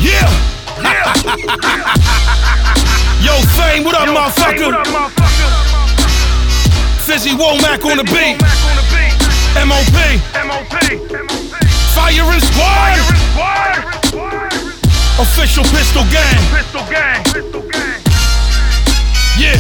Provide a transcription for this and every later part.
Yeah. Yo, Fame, what up, motherfucker? Fizzy Womack on the beat. MOP. Fire and Squad. Official Pistol Gang. Yeah.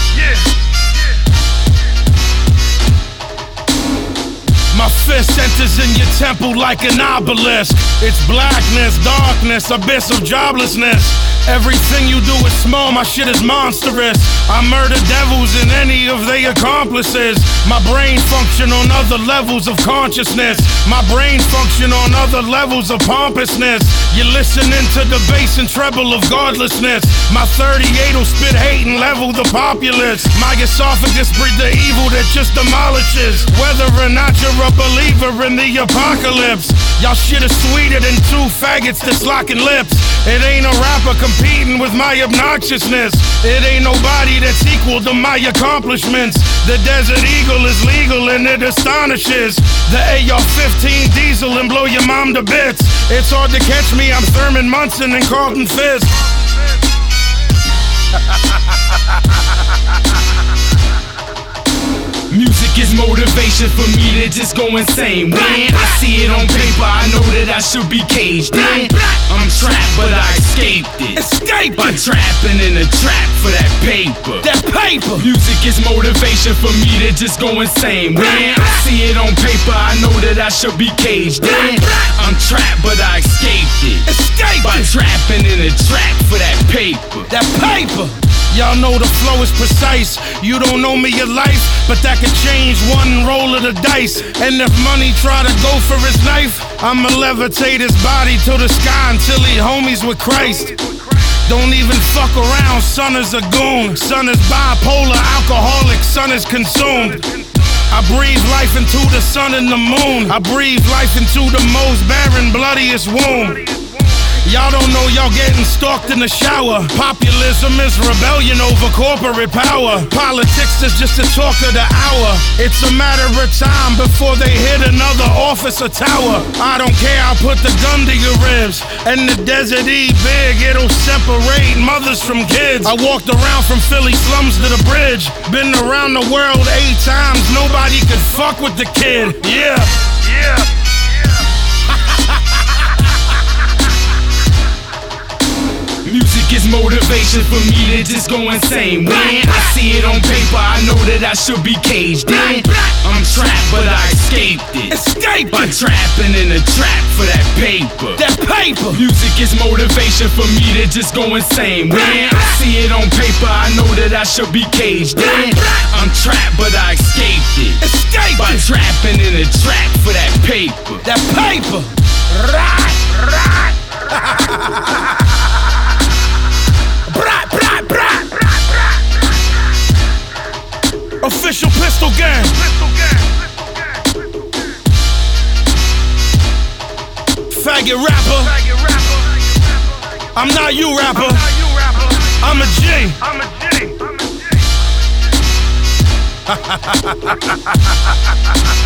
My fist enters in your temple like an obelisk. It's blackness, darkness, abyss of joblessness. Everything you do is small, my shit is monstrous. I murder devils and any of their accomplices. My brain function on other levels of consciousness. My brain function on other levels of pompousness. You're listening to the bass and treble of godlessness. My 38 will spit hate and level the populace. My esophagus breed the evil that just demolishes. Whether or not you're a believer in the apocalypse, y'all shit is sweeter than two faggots that's locking lips. It ain't a rapper competing with my obnoxiousness. It ain't nobody that's equal to my accomplishments. The Desert Eagle is legal and it astonishes. The AR-15 diesel and blow your mom to bits. It's hard to catch me, I'm Thurman Munson and Carlton Fisk. Music is motivation for me to just go insane. When I see it on paper, I know that I should be caged in. I'm trapped, but I escaped it. By trapping in a trap for that paper. Music is motivation for me to just go insane. When I see it on paper, I know that I should be caged in. I'm trapped, but I escaped it. By trapping in a trap for that paper. Y'all know the flow is precise. You don't know me your life, but that could change one roll of the dice. And if money try to go for his knife, I'ma levitate his body to the sky until he homies with Christ. Don't even fuck around, son is a goon. Son is bipolar, alcoholic, son is consumed. I breathe life into the sun and the moon. I breathe life into the most barren, bloodiest womb. Y'all don't know y'all getting stalked in the shower. Populism is rebellion over corporate power. Politics is just a talk of the hour. It's a matter of time before they hit another office or tower. I don't care, I'll put the gun to your ribs. And the Desert E big, it'll separate mothers from kids. I walked around from Philly slums to the bridge. Been around the world 8 times, nobody could fuck with the kid. Yeah. Music is motivation for me to just go insane. When I see it on paper, I know that I should be caged in. I'm trapped, but I escaped it. By trapping in a trap for that paper. Music is motivation for me to just go insane. When I see it on paper, I know that I should be caged in. I'm trapped, but I escaped it. By trapping in a trap for that paper. Official Pistol Gang. Faggot rapper. I'm not you rapper. I'm a G.